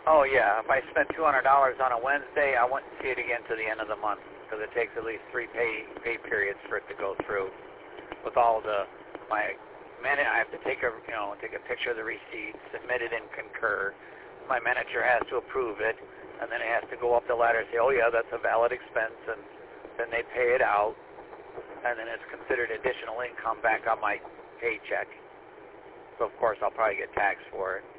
Oh, yeah. If I spend $200 on a Wednesday, I wouldn't see it again to the end of the month because it takes at least 3 pay periods for it to go through. With all I have to take a picture of the receipt, submit it in Concur. My manager has to approve it, and then it has to go up the ladder and say, oh, yeah, that's a valid expense, and then they pay it out, and then it's considered additional income back on my paycheck. So, of course, I'll probably get taxed for it.